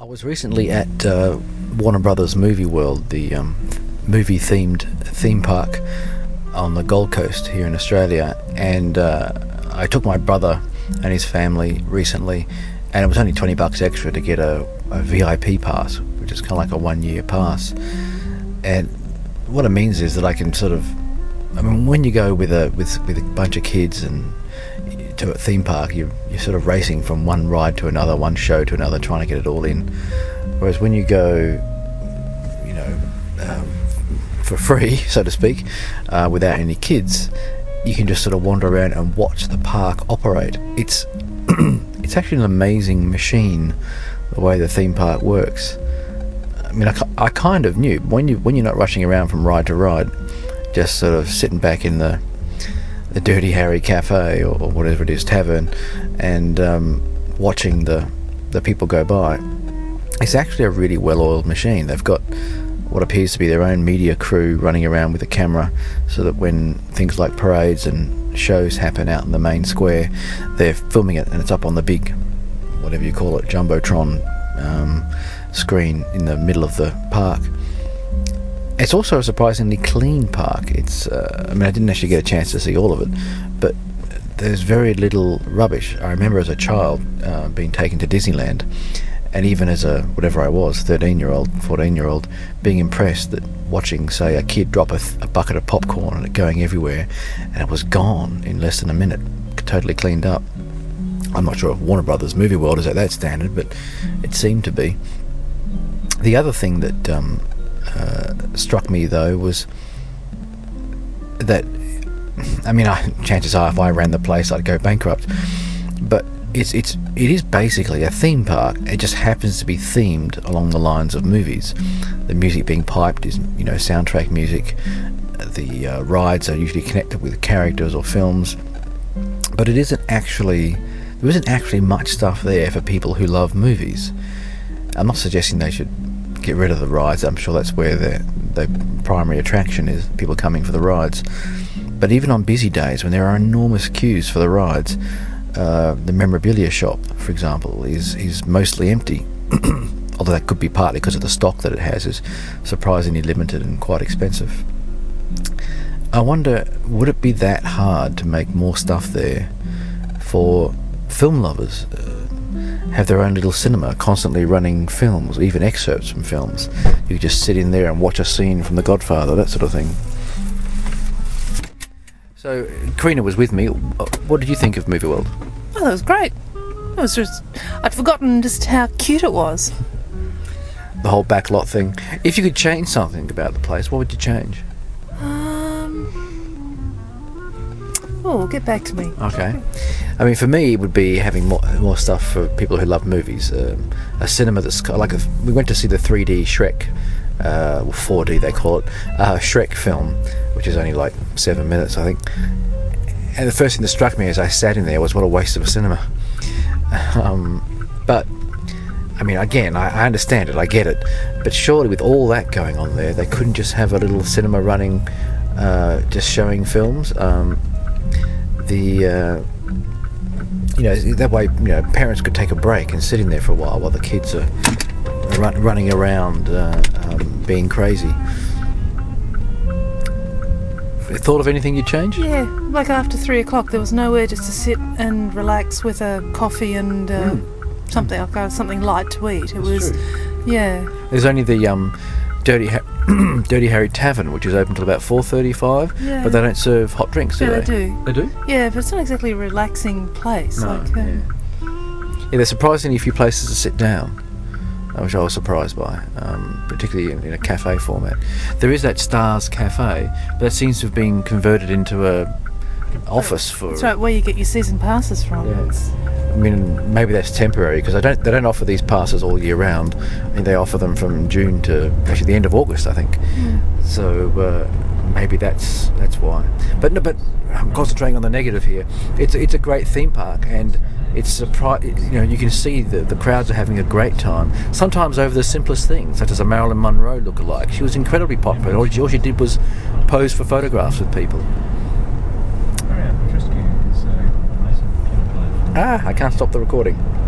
I was recently at Warner Brothers Movie World, the movie-themed theme park on the Gold Coast here in Australia, and I took my brother and his family recently, and it was only $20 extra to get a VIP pass, which is kind of like a one-year pass. And what it means is that I can sort of, when you go with a bunch of kids and to a theme park, you're sort of racing from one ride to another, one show to another, trying to get it all in. Whereas when you go, for free, so to speak, without any kids, you can just sort of wander around and watch the park operate. It's it's actually an amazing machine, the way the theme park works. I kind of knew when you're not rushing around from ride to ride, just sort of sitting back in the Dirty Harry Cafe or whatever it is, tavern, and watching the people go by. It's actually a really well-oiled machine. They've got what appears to be their own media crew running around with a camera, so that when things like parades and shows happen out in the main square, they're filming it and it's up on the big, whatever you call it, jumbotron screen in the middle of the park. It's also a surprisingly clean park. It's I didn't actually get a chance to see all of it, but there's very little rubbish. I remember as a child being taken to Disneyland, and even as a, whatever I was, 13-year-old, 14-year-old, being impressed that watching, say, a kid drop a bucket of popcorn and it going everywhere, and it was gone in less than a minute, totally cleaned up. I'm not sure if Warner Brothers Movie World is at that standard, but it seemed to be. The other thing that struck me, though, was that, chances are if I ran the place I'd go bankrupt, but it is basically a theme park. It just happens to be themed along the lines of movies. The music being piped is soundtrack music. The rides are usually connected with characters or films, but there isn't actually much stuff there for people who love movies. I'm not suggesting they should get rid of the rides. I'm sure that's where the primary attraction is, people coming for the rides. But even on busy days when there are enormous queues for the rides, the memorabilia shop, for example, is mostly empty. Although that could be partly because of the stock that it has is surprisingly limited and quite expensive. I wonder, would it be that hard to make more stuff there for film lovers? Have their own little cinema, constantly running films, even excerpts from films. You just sit in there and watch a scene from The Godfather, that sort of thing. So, Karina was with me. What did you think of Movie World? Oh, that was great. It was just, I'd forgotten just how cute it was. The whole backlot thing. If you could change something about the place, what would you change? Get back to me. Okay. For me, it would be having more stuff for people who love movies. A cinema that's like we went to see the 3D Shrek, 4D they call it, Shrek film, which is only like 7 minutes, I think. And the first thing that struck me as I sat in there was what a waste of a cinema. But again, I understand it, I get it, but surely with all that going on there, they couldn't just have a little cinema running, just showing films. That way, parents could take a break and sit in there for a while the kids are running around being crazy. Thought of anything you'd change? Yeah, like after 3 o'clock, there was nowhere just to sit and relax with a coffee and something light to eat. It was true. Yeah. There's only the Dirty Harry Tavern, which is open till about 4:35, yeah. But they don't serve hot drinks, do they? They do. They do? Yeah, but it's not exactly a relaxing place. No, there's surprisingly few places to sit down, which I was surprised by, particularly in a cafe format. There is that Stars Cafe, but that seems to have been converted into a office for... That's right, where you get your season passes from. Yeah. Maybe that's temporary, because they don't offer these passes all year round. They offer them from June to actually the end of August, I think. So maybe that's why. But I'm concentrating on the negative here. It's a great theme park, and it's you can see the crowds are having a great time. Sometimes over the simplest things, such as a Marilyn Monroe lookalike. She was incredibly popular. All she did was pose for photographs with people. I can't stop the recording.